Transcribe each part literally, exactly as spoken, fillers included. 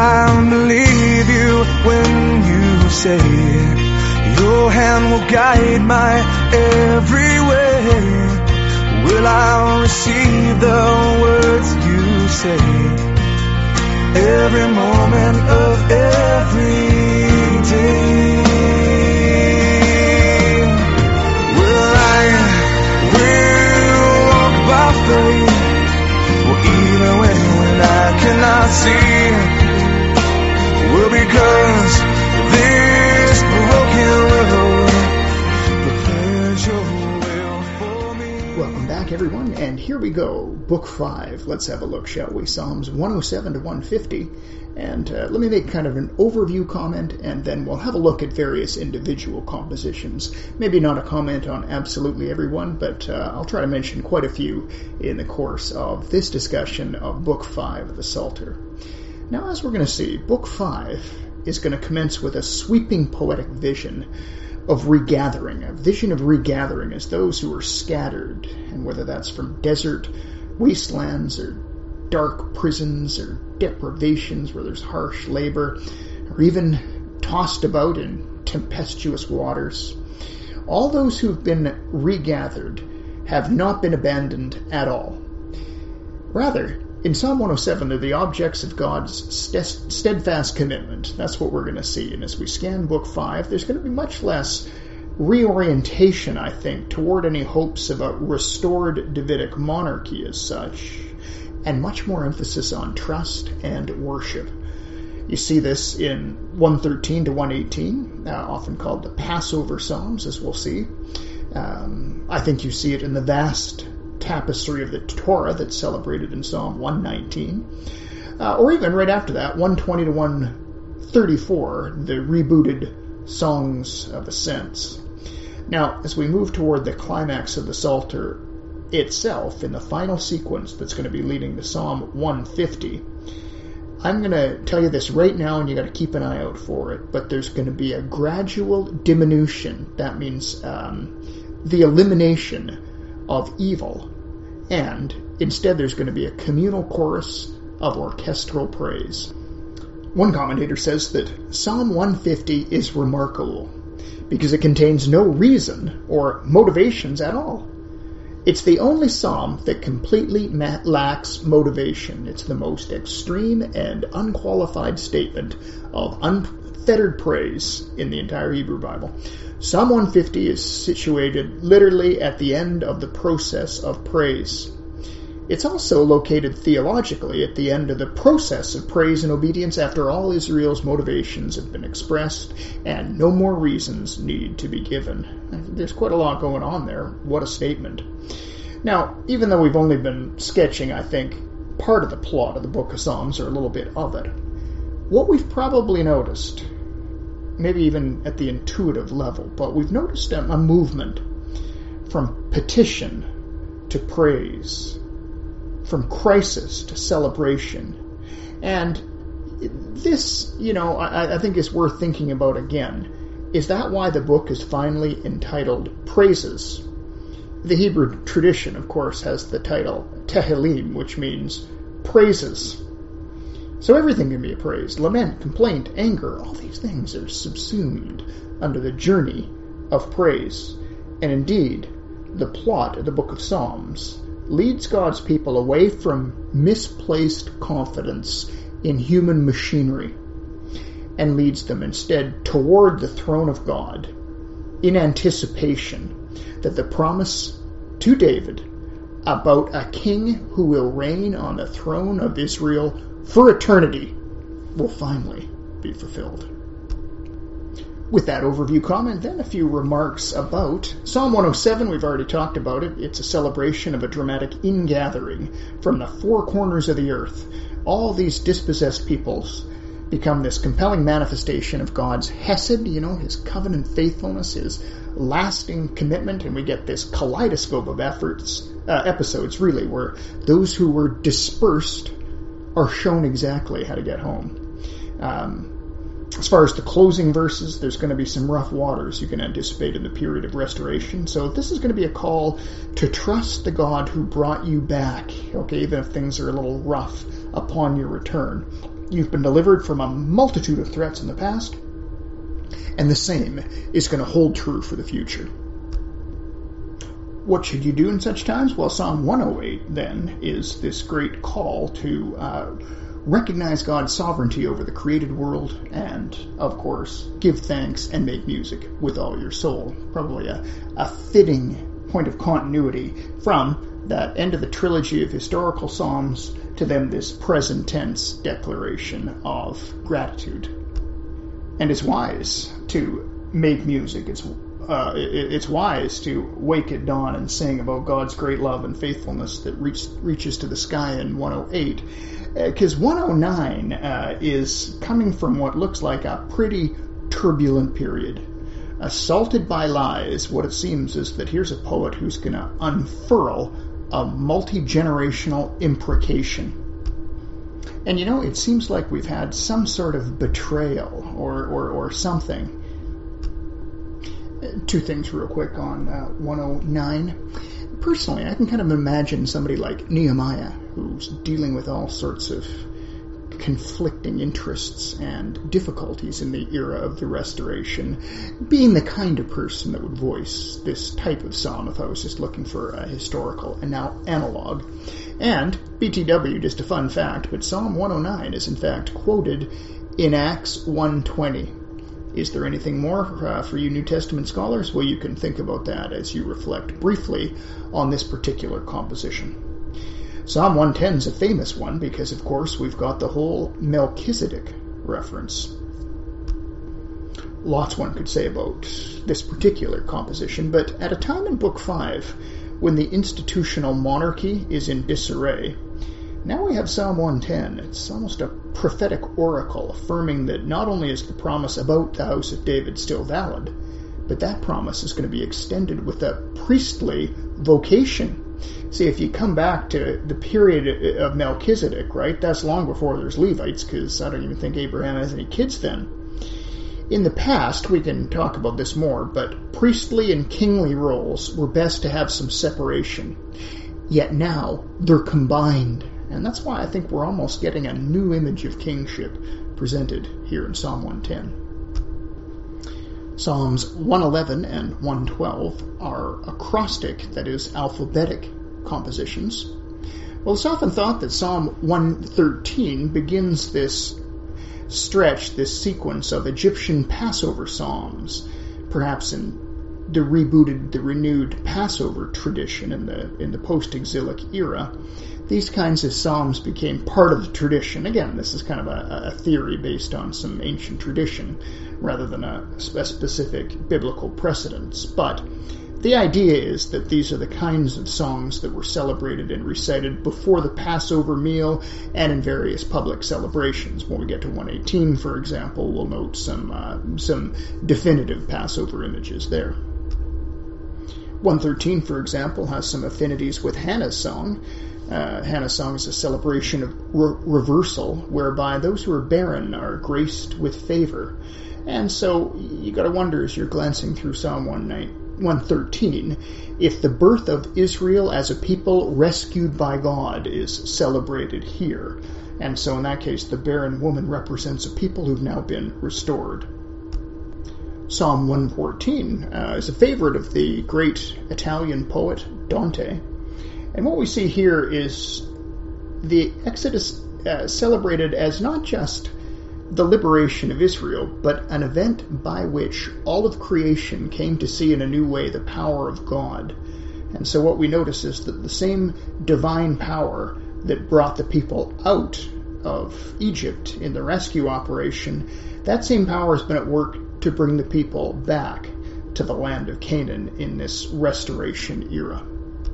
I believe you when you say your hand will guide my every way? Will I receive the words you say every moment of every day? Will I will walk by faith, or even when, when I cannot see? Well, because this broken road prepares your will for me. Welcome back, everyone, and here we go. Book five. Let's have a look, shall we? Psalms one oh seven to one fifty. And uh, let me make kind of an overview comment, and then we'll have a look at various individual compositions. Maybe not a comment on absolutely everyone, but uh, I'll try to mention quite a few in the course of this discussion of Book five of the Psalter. Now, as we're going to see, Book five is going to commence with a sweeping poetic vision of regathering, a vision of regathering as those who are scattered, and whether that's from desert wastelands or dark prisons or deprivations where there's harsh labor, or even tossed about in tempestuous waters. All those who've been regathered have not been abandoned at all. Rather, in Psalm one oh seven, they're the objects of God's steadfast commitment. That's what we're going to see. And as we scan Book five, there's going to be much less reorientation, I think, toward any hopes of a restored Davidic monarchy as such, and much more emphasis on trust and worship. You see this in one thirteen to one eighteen, uh, often called the Passover Psalms, as we'll see. Um, I think you see it in the vast tapestry of the Torah that's celebrated in Psalm one nineteen. Uh, or even right after that, one twenty to one thirty-four, the rebooted Songs of Ascents. Now, as we move toward the climax of the Psalter itself, in the final sequence that's going to be leading to Psalm one fifty, I'm going to tell you this right now, and you got to keep an eye out for it, but there's going to be a gradual diminution. That means um, the elimination of evil, and instead there's going to be a communal chorus of orchestral praise. One commentator says that Psalm one fifty is remarkable because it contains no reason or motivations at all. It's the only psalm that completely ma- lacks motivation. It's the most extreme and unqualified statement of unfettered praise in the entire Hebrew Bible. Psalm one fifty is situated literally at the end of the process of praise. It's also located theologically at the end of the process of praise and obedience after all Israel's motivations have been expressed and no more reasons need to be given. There's quite a lot going on there. What a statement. Now, even though we've only been sketching, I think, part of the plot of the Book of Psalms, or a little bit of it, what we've probably noticed, maybe even at the intuitive level, but we've noticed a, a movement from petition to praise, from crisis to celebration. And this, you know, I, I think is worth thinking about again. Is that why the book is finally entitled Praises? The Hebrew tradition, of course, has the title Tehillim, which means praises. So everything can be a praise. Lament, complaint, anger, all these things are subsumed under the journey of praise. And indeed, the plot of the Book of Psalms leads God's people away from misplaced confidence in human machinery and leads them instead toward the throne of God in anticipation that the promise to David about a king who will reign on the throne of Israel for eternity will finally be fulfilled. With that overview comment, then a few remarks about Psalm one oh seven. We've already talked about it. It's a celebration of a dramatic ingathering from the four corners of the earth. All these dispossessed peoples become this compelling manifestation of God's hesed, you know, his covenant faithfulness, his lasting commitment, and we get this kaleidoscope of efforts, uh, episodes, really, where those who were dispersed are shown exactly how to get home. Um, As far as the closing verses, there's going to be some rough waters you can anticipate in the period of restoration. So this is going to be a call to trust the God who brought you back, okay, even if things are a little rough upon your return. You've been delivered from a multitude of threats in the past, and the same is going to hold true for the future. What should you do in such times? Well, Psalm one oh eight, then, is this great call to uh, recognize God's sovereignty over the created world and, of course, give thanks and make music with all your soul. Probably a, a fitting point of continuity from that end of the trilogy of historical psalms to then this present tense declaration of gratitude. And it's wise to make music. It's Uh, it, it's wise to wake at dawn and sing about God's great love and faithfulness that reach, reaches to the sky in one oh eight. Because uh, one oh nine uh, is coming from what looks like a pretty turbulent period. Assaulted by lies, what it seems is that here's a poet who's going to unfurl a multi-generational imprecation. And you know, it seems like we've had some sort of betrayal or, or, or something. Two things real quick on uh, one oh nine. Personally, I can kind of imagine somebody like Nehemiah, who's dealing with all sorts of conflicting interests and difficulties in the era of the Restoration, being the kind of person that would voice this type of psalm if I was just looking for a historical anal- analog. And, B T W, just a fun fact, but Psalm one oh nine is in fact quoted in Acts one twenty. Is there anything more uh, for you New Testament scholars? Well, you can think about that as you reflect briefly on this particular composition. Psalm one ten is a famous one because, of course, we've got the whole Melchizedek reference. Lots one could say about this particular composition, but at a time in Book five, when the institutional monarchy is in disarray, now we have Psalm one ten. It's almost a prophetic oracle affirming that not only is the promise about the house of David still valid, but that promise is going to be extended with a priestly vocation. See, if you come back to the period of Melchizedek, right, that's long before there's Levites, because I don't even think Abraham has any kids then. In the past, we can talk about this more, but priestly and kingly roles were best to have some separation. Yet now, they're combined. And that's why I think we're almost getting a new image of kingship presented here in Psalm one ten. Psalms one eleven and one twelve are acrostic, that is, alphabetic compositions. Well, it's often thought that Psalm one thirteen begins this stretch, this sequence of Egyptian Passover psalms, perhaps in the rebooted, the renewed Passover tradition in the in the post-exilic era. These kinds of psalms became part of the tradition. Again, this is kind of a, a theory based on some ancient tradition rather than a, a specific biblical precedence. But the idea is that these are the kinds of songs that were celebrated and recited before the Passover meal and in various public celebrations. When we get to one eighteen, for example, we'll note some uh, some definitive Passover images there. one thirteen, for example, has some affinities with Hannah's song. Uh, Hannah's song is a celebration of re- reversal, whereby those who are barren are graced with favor. And so you got to wonder, as you're glancing through Psalm one thirteen, if the birth of Israel as a people rescued by God is celebrated here. And so in that case, the barren woman represents a people who've now been restored. Psalm one fourteen uh, is a favorite of the great Italian poet Dante. And what we see here is the Exodus uh, celebrated as not just the liberation of Israel, but an event by which all of creation came to see in a new way the power of God. And so what we notice is that the same divine power that brought the people out of Egypt in the rescue operation, that same power has been at work to bring the people back to the land of Canaan in this restoration era.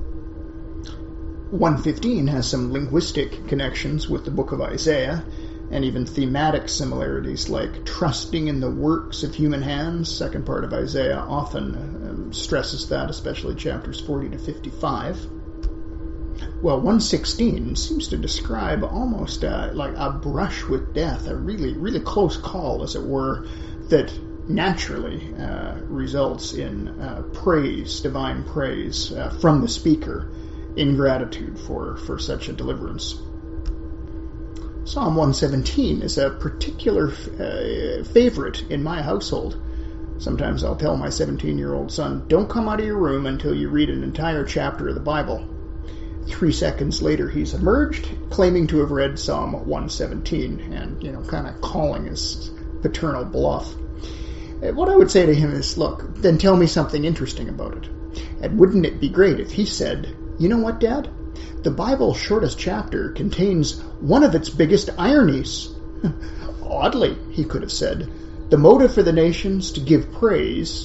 one fifteen has some linguistic connections with the book of Isaiah, and even thematic similarities like trusting in the works of human hands. Second part of Isaiah often um, stresses that, especially chapters forty to fifty-five. Well, one sixteen seems to describe almost uh, like a brush with death, a really, really close call, as it were, that naturally uh, results in uh, praise, divine praise uh, from the speaker in gratitude for, for such a deliverance. Psalm one seventeen is a particular uh, favorite in my household. Sometimes I'll tell my seventeen-year-old son, don't come out of your room until you read an entire chapter of the Bible. Three seconds later, he's emerged, claiming to have read Psalm one seventeen, and, you know, kind of calling his paternal bluff. What I would say to him is, look, then tell me something interesting about it. And wouldn't it be great if he said, you know what, Dad? The Bible's shortest chapter contains one of its biggest ironies. Oddly, he could have said, the motive for the nations to give praise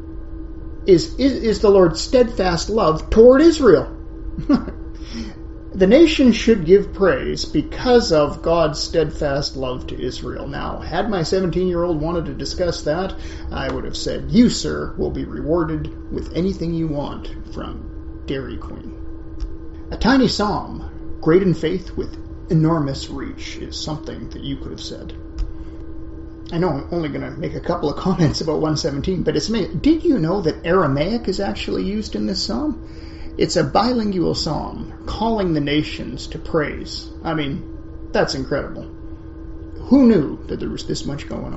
is, is, is the Lord's steadfast love toward Israel. The nation should give praise because of God's steadfast love to Israel. Now, had my seventeen-year-old wanted to discuss that, I would have said, you, sir, will be rewarded with anything you want from Dairy Queen. A tiny psalm, great in faith with enormous reach, is something that you could have said. I know I'm only going to make a couple of comments about one seventeen, but it's amazing. Did you know that Aramaic is actually used in this psalm? It's a bilingual psalm calling the nations to praise. I mean, that's incredible. Who knew that there was this much going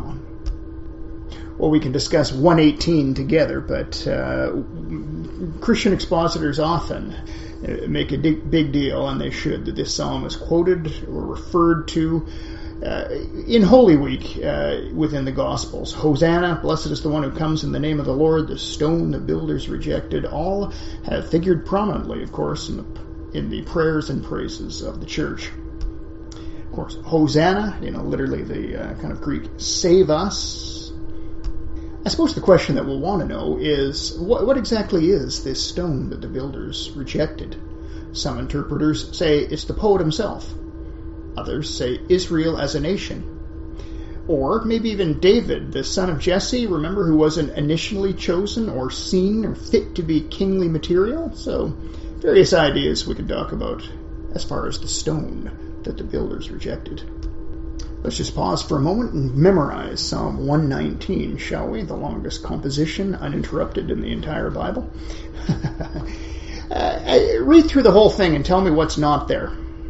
on? Well, we can discuss one eighteen together, but uh, Christian expositors often make a big, big deal, and they should, that this psalm is quoted or referred to Uh, in Holy Week uh, within the Gospels. Hosanna, blessed is the one who comes in the name of the Lord, the stone the builders rejected, all have figured prominently, of course, in the, in the prayers and praises of the church. Of course, Hosanna, you know, literally the uh, kind of Greek, save us. I suppose the question that we'll want to know is, what, what exactly is this stone that the builders rejected? Some interpreters say it's the poet himself. Others say Israel as a nation. Or maybe even David, the son of Jesse, remember, who wasn't initially chosen or seen or fit to be kingly material? So, various ideas we could talk about as far as the stone that the builders rejected. Let's just pause for a moment and memorize Psalm one nineteen, shall we? The longest composition uninterrupted in the entire Bible. uh, read through the whole thing and tell me what's not there.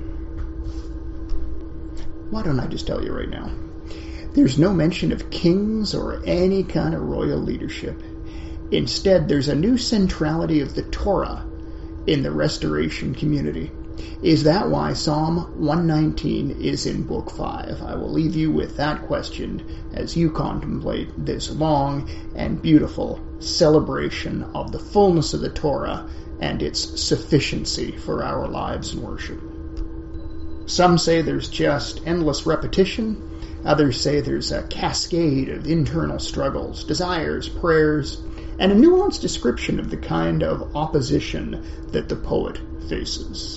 Why don't I just tell you right now? There's no mention of kings or any kind of royal leadership. Instead, there's a new centrality of the Torah in the restoration community. Is that why Psalm one nineteen is in Book five? I will leave you with that question as you contemplate this long and beautiful celebration of the fullness of the Torah and its sufficiency for our lives and worship. Some say there's just endless repetition. Others say there's a cascade of internal struggles, desires, prayers, and a nuanced description of the kind of opposition that the poet faces.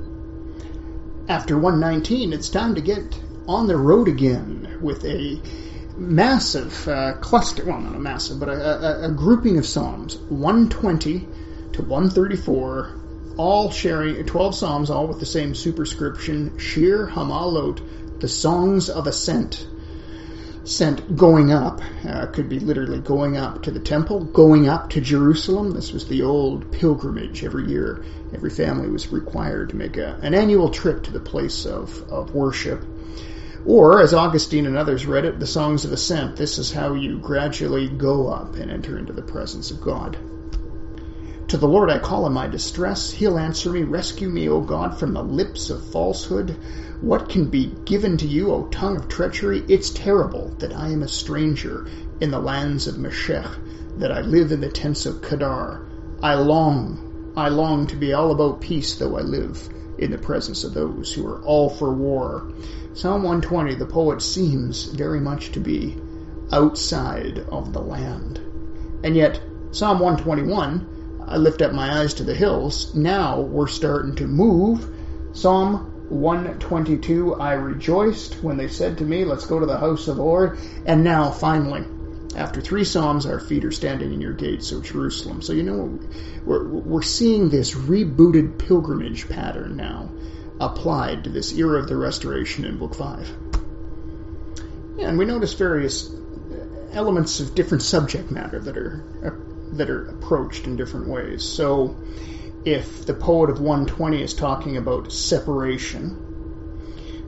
After one nineteen, it's time to get on the road again with a massive uh, cluster, well, not a massive, but a, a, a grouping of psalms, one twenty to one thirty-four, all sharing, twelve psalms, all with the same superscription, Shir Hamalot, the songs of ascent. Sent going up, uh, could be literally going up to the temple, going up to Jerusalem. This was the old pilgrimage every year. Every family was required to make a, an annual trip to the place of, of worship. Or, as Augustine and others read it, the songs of ascent. This is how you gradually go up and enter into the presence of God. To the Lord I call in my distress. He'll answer me. Rescue me, O God, from the lips of falsehood. What can be given to you, O tongue of treachery? It's terrible that I am a stranger in the lands of Meshech, that I live in the tents of Kedar. I long, I long to be all about peace, though I live in the presence of those who are all for war. Psalm one twenty, the poet seems very much to be outside of the land. And yet, Psalm one twenty-one, I lift up my eyes to the hills. Now we're starting to move. Psalm one twenty-two, I rejoiced when they said to me, let's go to the house of the Lord. And now, finally, after three psalms, our feet are standing in your gates, O Jerusalem. So, you know, we're, we're seeing this rebooted pilgrimage pattern now applied to this era of the restoration in Book five. Yeah, and we notice various elements of different subject matter that are that are approached in different ways. So if the poet of one twenty is talking about separation,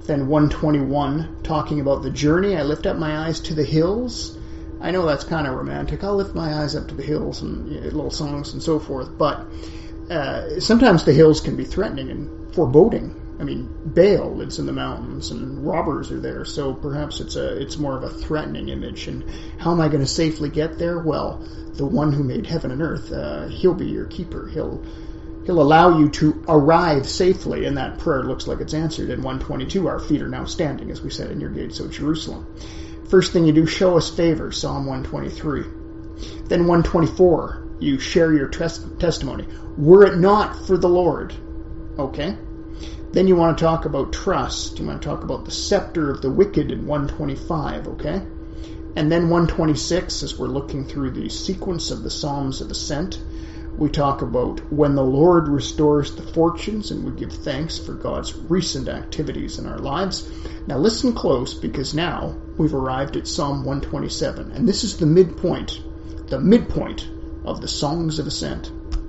Then one twenty-one, talking about the journey. I lift up my eyes to the hills. I know that's kind of romantic. I'll lift my eyes up to the hills and you know, little songs and so forth. But uh, sometimes the hills can be threatening and foreboding. I mean, Baal lives in the mountains and robbers are there. So perhaps it's a it's more of a threatening image. And how am I going to safely get there? Well, the one who made heaven and earth, uh, he'll be your keeper. He'll He'll allow you to arrive safely, and that prayer looks like it's answered. In one twenty-two, our feet are now standing, as we said, in your gates, O Jerusalem. First thing you do, show us favor, Psalm one twenty-three. Then one twenty-four, you share your tes- testimony. Were it not for the Lord, okay? Then you want to talk about trust. You want to talk about the scepter of the wicked in one twenty-five, okay? And then one twenty-six, as we're looking through the sequence of the Psalms of Ascent, we talk about when the Lord restores the fortunes, and we give thanks for God's recent activities in our lives. Now listen close, because now we've arrived at Psalm one twenty-seven, and this is the midpoint, the midpoint of the Songs of Ascent.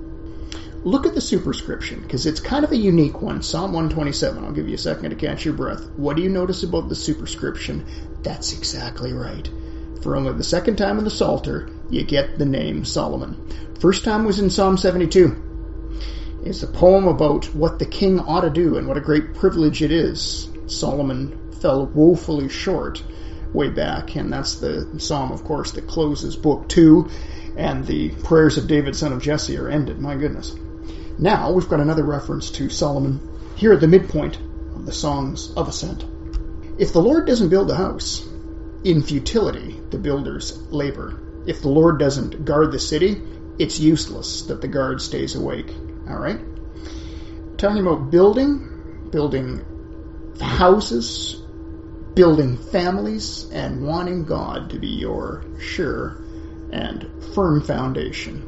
Look at the superscription, because it's kind of a unique one. Psalm one twenty-seven, I'll give you a second to catch your breath. What do you notice about the superscription? That's exactly right. For only the second time in the Psalter, you get the name Solomon. First time was in Psalm seventy-two. It's a poem about what the king ought to do and what a great privilege it is. Solomon fell woefully short way back, and that's the psalm, of course, that closes book two, and the prayers of David, son of Jesse, are ended. My goodness. Now we've got another reference to Solomon here at the midpoint of the Songs of Ascent. If the Lord doesn't build a house, in futility the builders labor. If the Lord doesn't guard the city, it's useless that the guard stays awake. All right? Talking about building, building houses, building families, and wanting God to be your sure and firm foundation.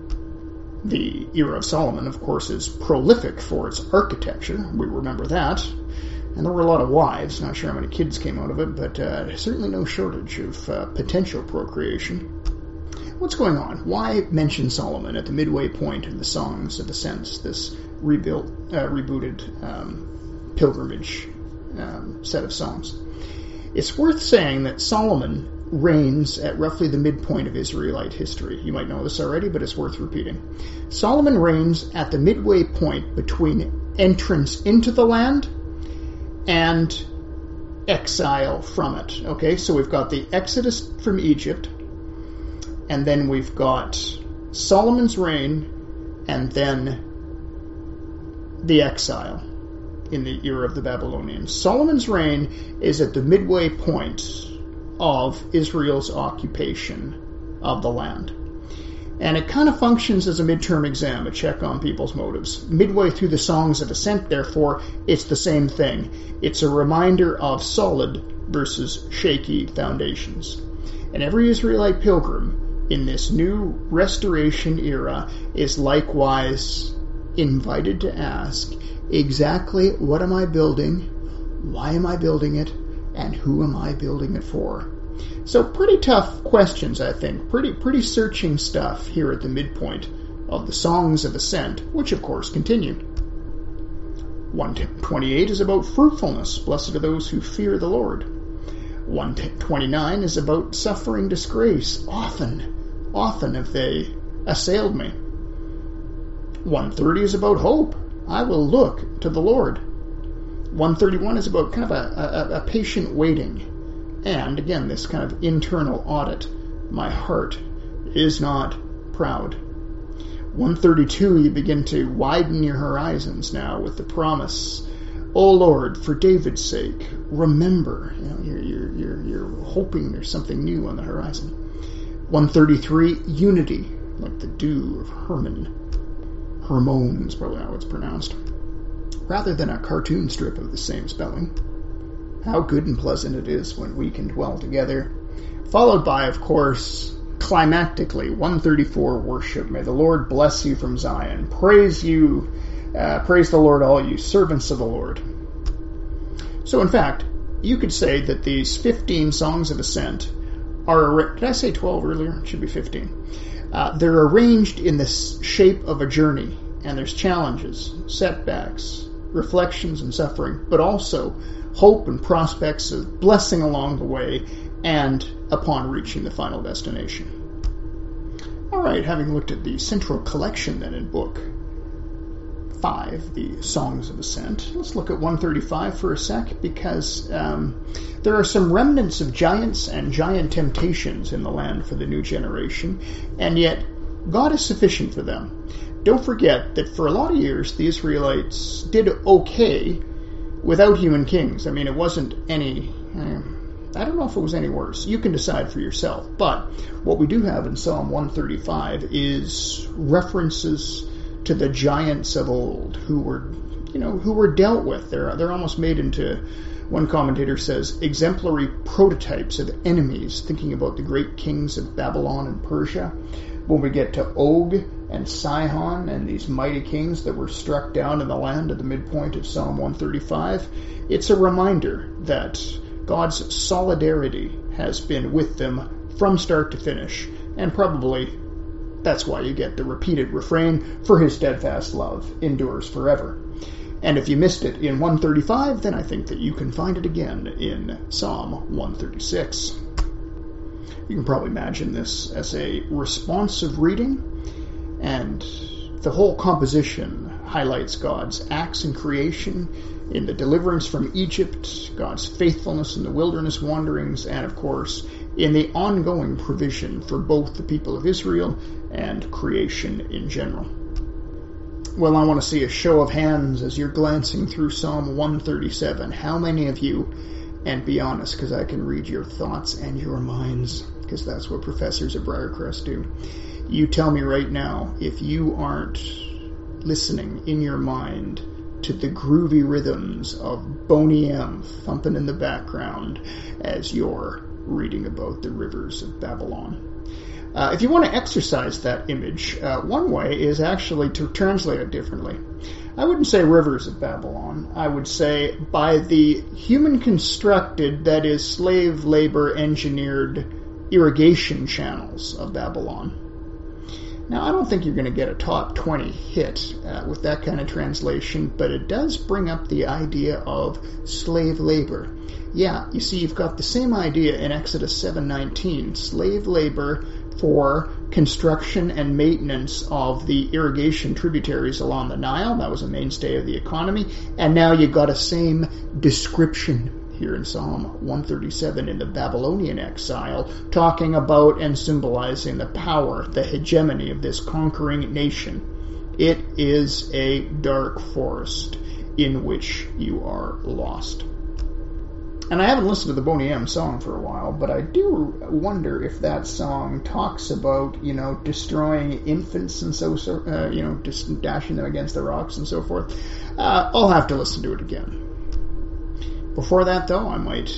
The era of Solomon, of course, is prolific for its architecture. We remember that. And there were a lot of wives. Not sure how many kids came out of it, but uh, certainly no shortage of uh, potential procreation. What's going on? Why mention Solomon at the midway point in the Songs of Ascent, this rebuilt, uh, rebooted um, pilgrimage um, set of songs? It's worth saying that Solomon reigns at roughly the midpoint of Israelite history. You might know this already, but it's worth repeating. Solomon reigns at the midway point between entrance into the land and exile from it. Okay, so we've got the Exodus from Egypt, and then we've got Solomon's reign, and then the exile in the era of the Babylonians. Solomon's reign is at the midway point of Israel's occupation of the land. And it kind of functions as a midterm exam, a check on people's motives. Midway through the Songs of Ascent, therefore, it's the same thing. It's a reminder of solid versus shaky foundations. And every Israelite pilgrim in this new restoration era is likewise invited to ask, exactly what am I building, why am I building it, and who am I building it for? So pretty tough questions, I think. Pretty pretty searching stuff here at the midpoint of the Songs of Ascent, which of course continue. one twenty-eight is about fruitfulness. Blessed are those who fear the Lord. one twenty-nine is about suffering disgrace. Often, often have they assailed me. one thirty is about hope. I will look to the Lord. one thirty-one is about kind of a, a, a patient waiting. And, again, this kind of internal audit. My heart is not proud. one thirty-two, you begin to widen your horizons now with the promise, O Lord, for David's sake, remember. You know, you're, you're, you're, you're hoping there's something new on the horizon. one thirty-three, unity, like the dew of Hermon. Hermon is probably how it's pronounced. Rather than a cartoon strip of the same spelling. How good and pleasant it is when we can dwell together. Followed by, of course, climactically, one thirty-four, worship. May the Lord bless you from Zion. Praise you, uh, praise the Lord, all you servants of the Lord. So, in fact, you could say that these fifteen Songs of Ascent are, did I say twelve earlier? It should be fifteen. Uh, they're arranged in the shape of a journey, and there's challenges, setbacks, reflections, and suffering, but also hope and prospects of blessing along the way and upon reaching the final destination. All right, having looked at the central collection then in Book five, the Songs of Ascent, let's look at one thirty-five for a sec, because um, there are some remnants of giants and giant temptations in the land for the new generation, and yet God is sufficient for them. Don't forget that for a lot of years the Israelites did okay without human kings. I mean, it wasn't any... Um, I don't know if it was any worse. You can decide for yourself. But what we do have in Psalm one thirty-five is references to the giants of old who were, you know, who were dealt with. They're they're almost made into, one commentator says, exemplary prototypes of enemies, thinking about the great kings of Babylon and Persia. When we get to Og and Sihon and these mighty kings that were struck down in the land at the midpoint of Psalm one thirty-five, it's a reminder that God's solidarity has been with them from start to finish, and probably that's why you get the repeated refrain, for his steadfast love endures forever. And if you missed it in one thirty-five, then I think that you can find it again in Psalm one thirty-six. You can probably imagine this as a responsive reading, and the whole composition highlights God's acts in creation, in the deliverance from Egypt, God's faithfulness in the wilderness wanderings, and of course, in the ongoing provision for both the people of Israel and creation in general. Well, I want to see a show of hands as you're glancing through Psalm one thirty-seven. How many of you, and be honest, because I can read your thoughts and your minds, because that's what professors at Briarcrest do. You tell me right now if you aren't listening in your mind to the groovy rhythms of Boney M thumping in the background as you're reading about the rivers of Babylon. Uh, if you want to exercise that image, uh, one way is actually to translate it differently. I wouldn't say rivers of Babylon. I would say by the human-constructed, that is slave labor-engineered irrigation channels of Babylon. Now, I don't think you're going to get a top twenty hit uh, with that kind of translation, but it does bring up the idea of slave labor. Yeah, you see, you've got the same idea in Exodus seven nineteen, slave labor for construction and maintenance of the irrigation tributaries along the Nile. That was a mainstay of the economy. And now you've got a same description here in Psalm one thirty-seven in the Babylonian exile, talking about and symbolizing the power, the hegemony of this conquering nation. It is a dark forest in which you are lost. And I haven't listened to the Boney M song for a while, but I do wonder if that song talks about, you know, destroying infants and so, so uh, you know, just dashing them against the rocks and so forth. Uh, I'll have to listen to it again. Before that, though, I might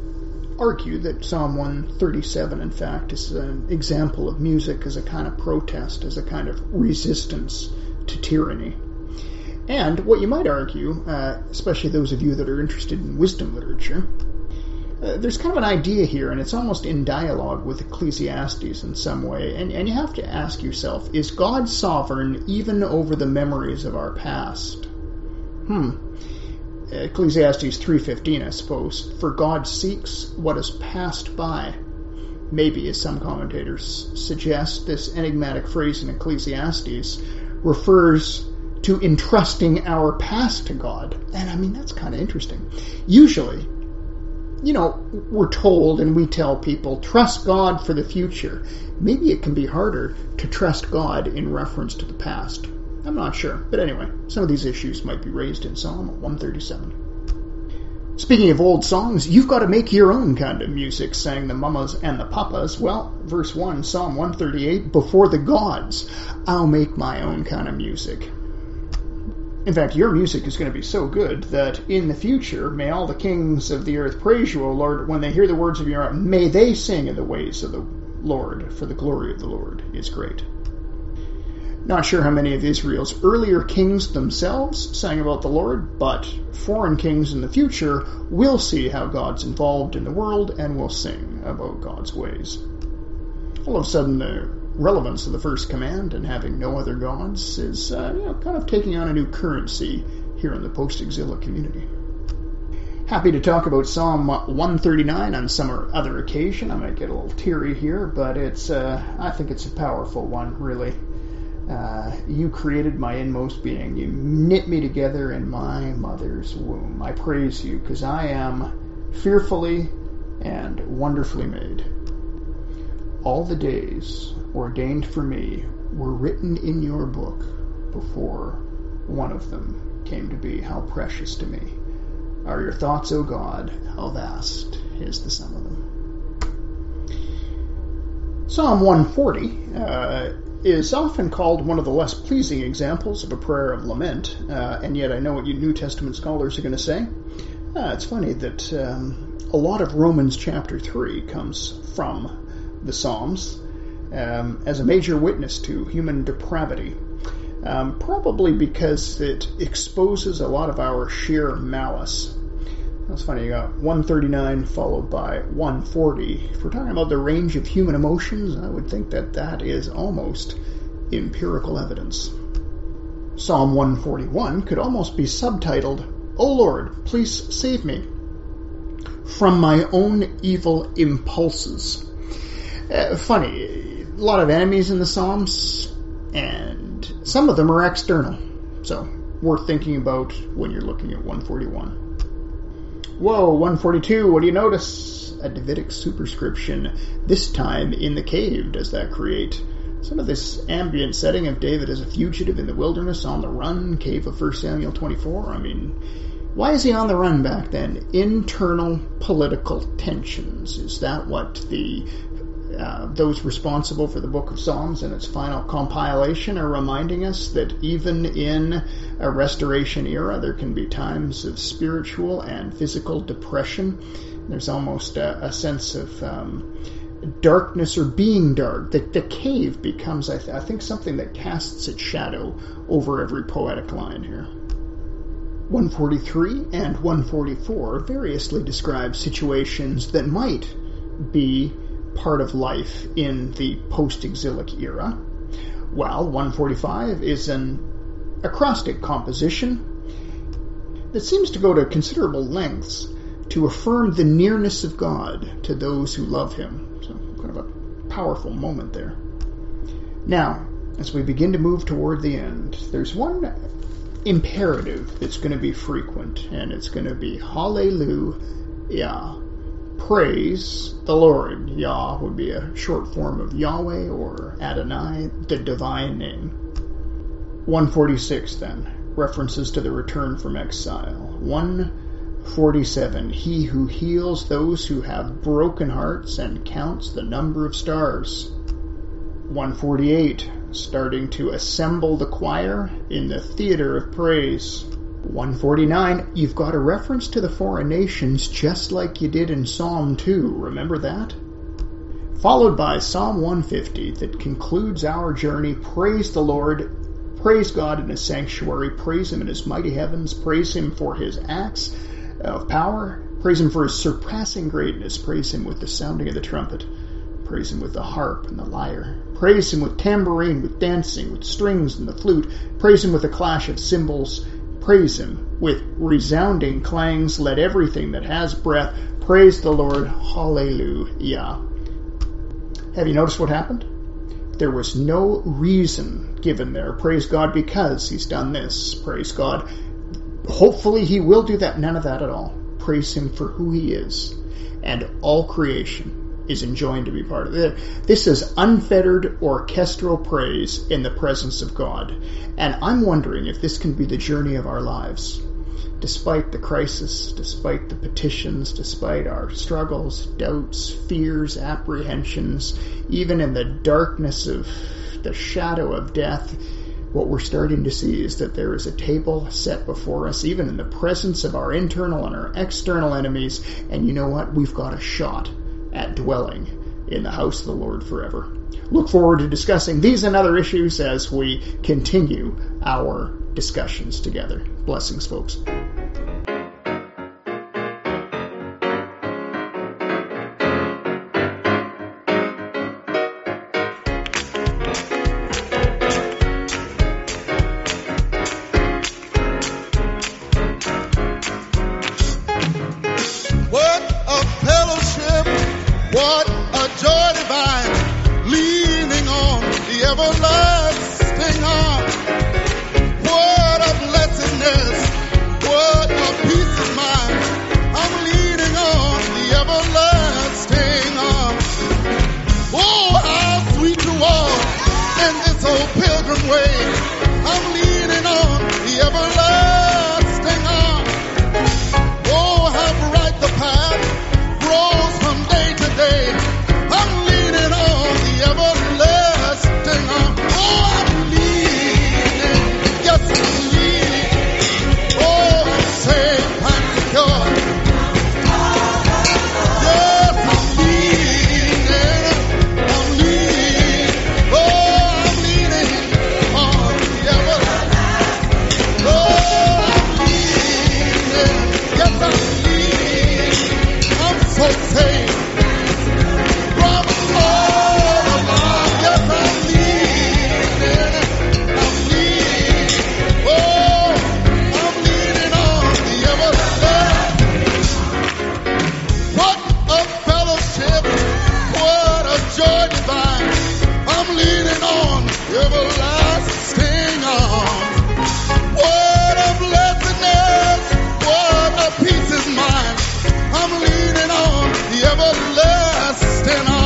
argue that Psalm one thirty-seven, in fact, is an example of music as a kind of protest, as a kind of resistance to tyranny. And what you might argue, uh, especially those of you that are interested in wisdom literature, uh, there's kind of an idea here, and it's almost in dialogue with Ecclesiastes in some way, and, and you have to ask yourself, is God sovereign even over the memories of our past? Hmm. Ecclesiastes three fifteen, I suppose. For God seeks what has passed by. Maybe, as some commentators suggest, this enigmatic phrase in Ecclesiastes refers to entrusting our past to God. And I mean, that's kind of interesting. Usually, you know, we're told and we tell people, trust God for the future. Maybe it can be harder to trust God in reference to the past. I'm not sure. But anyway, some of these issues might be raised in Psalm one thirty-seven. Speaking of old songs, you've got to make your own kind of music, sang the mamas and the papas. Well, verse one, Psalm one thirty-eight, before the gods, I'll make my own kind of music. In fact, your music is going to be so good that in the future, may all the kings of the earth praise you, O Lord, when they hear the words of your mouth. May they sing in the ways of the Lord, for the glory of the Lord is great. Not sure how many of Israel's earlier kings themselves sang about the Lord, but foreign kings in the future will see how God's involved in the world and will sing about God's ways. All of a sudden, the relevance of the first command and having no other gods is uh, you know, kind of taking on a new currency here in the post-exilic community. Happy to talk about Psalm one thirty-nine on some or other occasion. I might get a little teary here, but it's uh, I think it's a powerful one, really. Uh, you created my inmost being. You knit me together in my mother's womb. I praise you because I am fearfully and wonderfully made. All the days ordained for me were written in your book before one of them came to be. How precious to me are your thoughts, O God, how vast is the sum of them. Psalm one forty uh, is often called one of the less pleasing examples of a prayer of lament, uh, and yet I know what you New Testament scholars are going to say. Uh, it's funny that um, a lot of Romans chapter three comes from the Psalms um, as a major witness to human depravity. Um, probably because it exposes a lot of our sheer malice. That's funny, you got one thirty-nine followed by one forty. If we're talking about the range of human emotions, I would think that that is almost empirical evidence. Psalm one forty-one could almost be subtitled, O Lord, please save me from my own evil impulses. Uh, funny, a lot of enemies in the Psalms, and some of them are external, so worth thinking about when you're looking at one forty-one. Whoa, one forty-two, what do you notice? A Davidic superscription, this time in the cave. Does that create some of this ambient setting of David as a fugitive in the wilderness, on the run, cave of First Samuel twenty-four? I mean, why is he on the run back then? Internal political tensions. Is that what the Uh, those responsible for the Book of Psalms and its final compilation are reminding us that even in a restoration era, there can be times of spiritual and physical depression. There's almost a, a sense of um, darkness or being dark. The, the cave becomes, I, th- I think, something that casts its shadow over every poetic line here. one forty-three and one forty-four variously describe situations that might be part of life in the post-exilic era, while one forty-five is an acrostic composition that seems to go to considerable lengths to affirm the nearness of God to those who love him. So kind of a powerful moment there. Now, as we begin to move toward the end, there's one imperative that's going to be frequent, and it's going to be hallelujah. Praise the Lord. Yah would be a short form of Yahweh or Adonai, the divine name. one forty-six then, references to the return from exile. one forty-seven, he who heals those who have broken hearts and counts the number of stars. one forty-eight, starting to assemble the choir in the theater of praise. one forty-nine, you've got a reference to the foreign nations just like you did in Psalm two, remember that? Followed by Psalm one fifty that concludes our journey. Praise the Lord, praise God in his sanctuary, praise him in his mighty heavens, praise him for his acts of power, praise him for his surpassing greatness, praise him with the sounding of the trumpet, praise him with the harp and the lyre, praise him with tambourine, with dancing, with strings and the flute, praise him with a clash of cymbals, praise him with resounding clangs. Let everything that has breath praise the Lord. Hallelujah. Have you noticed what happened? There was no reason given there. Praise God because he's done this. Praise God. Hopefully he will do that. None of that at all. Praise him for who he is. And all creation is enjoined to be part of it. This is unfettered orchestral praise in the presence of God. And I'm wondering if this can be the journey of our lives. Despite the crisis, despite the petitions, despite our struggles, doubts, fears, apprehensions, even in the darkness of the shadow of death, what we're starting to see is that there is a table set before us, even in the presence of our internal and our external enemies. And you know what? We've got a shot at dwelling in the house of the Lord forever. Look forward to discussing these and other issues as we continue our discussions together. Blessings, folks. everlasting arms. What a blessedness, what a peace of mind. I'm leaning on the everlasting arms. Oh, how sweet to walk in this old pilgrim way. I'm leaning on the everlasting arms. Oh, how bright the path grows from day to day. I'm leaning on the everlasting arms. Oh, I'm leaning, yes, I'm leaning. Oh, I'm safe, I'm secure. Yes, I'm leaning, I'm leaning. Oh, I'm leaning on the everlasting. Oh, I'm leaning, yes, I'm leaning. I'm so safe. From all alarm, yes, I'm leaning, I'm leaning. Oh, I'm leaning on the everlasting. What a fellowship, what a joy divine. I'm leaning on the everlasting arms. What a blessedness, what a peace is mine. I'm leaning on the everlasting arms.